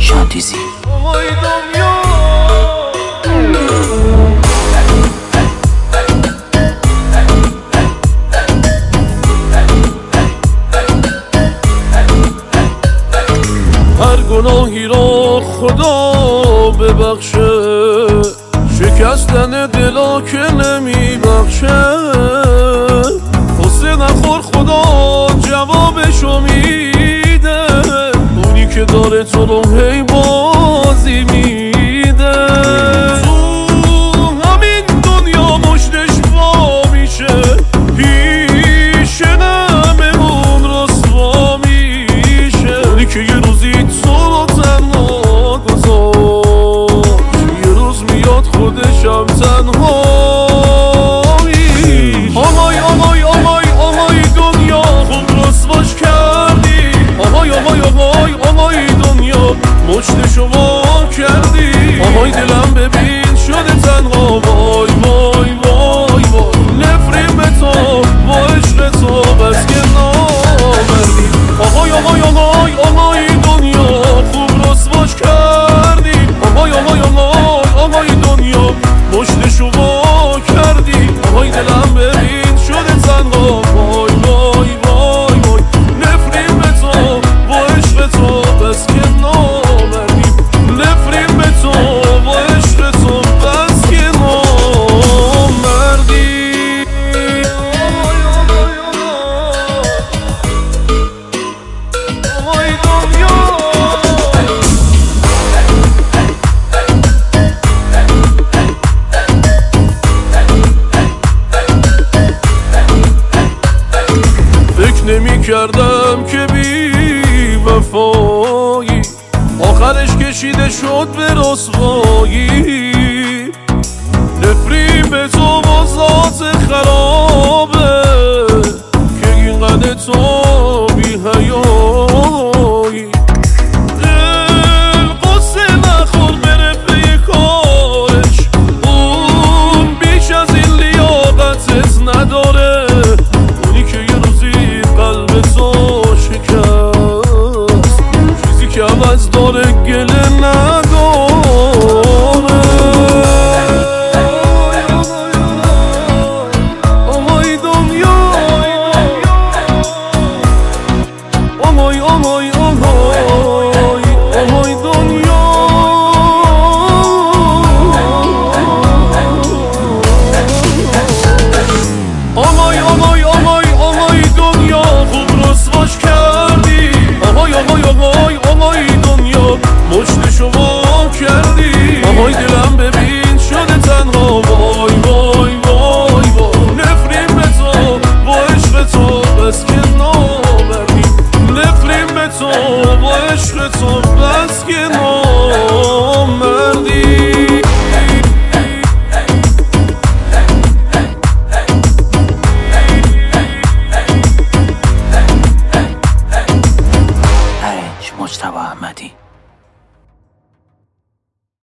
شانتیزی. هر گناهی را خدا ببخشه، شکستن دلا که نمی بخشه. قصه نخور خدا جوابشو میده، اونی که داره تو رو هی بازی میده. تو همین دنیا مشتش وا میشه، پیش نممون رسوا میشه. اونی که یه روزی تو رو تنها گذاشت، یه روز میاد خودشم تنها. آهای آهای آهای آهای دنیا خوب رسواش کردی. آهای آهای آهای آهای دنیا مشتشو وا کردی. آهای دلم ببین شده تنها، وای وای وای وای. نفرین به تو با عشق تو بس که نامردی. آهای آهای آهای آهای دنیا خوب رسواش کردی. آهای آهای آهای آهای دنیا مشتشو وا کردی. آهای دلم ببین شده تنها، وای وای وای وای. نفرین به تو با عشق تو بس که نامردی. نفرین به تو با عشق تو بس که نامردی. آهای دنیا فکر نمی کردم که بی وفایی آخرش کشیده شد به رسوایی. نفرین به تو با ذات خرابه که اینقدر تو بی حیایی. دل قصه نخور بره پی کارش، اون بیش از این لیاقتت نداره. اونی که یه روزی قلب تو شکست، چیزی که عوض داره گله نداره. آهای دنیا آهای آهای آهای آهای دنیا. آهای آهای آهای آهای دنیا خوب رسواش کردی. آهای آهای آهای آهای دنیا مشتشو وا کردی. آهای دلم ببین شده تنها، وای وای وای وای. نفرین به تو با عشق تو بس که نامردی. نفرین به تو با عشق تو بس که نامردی.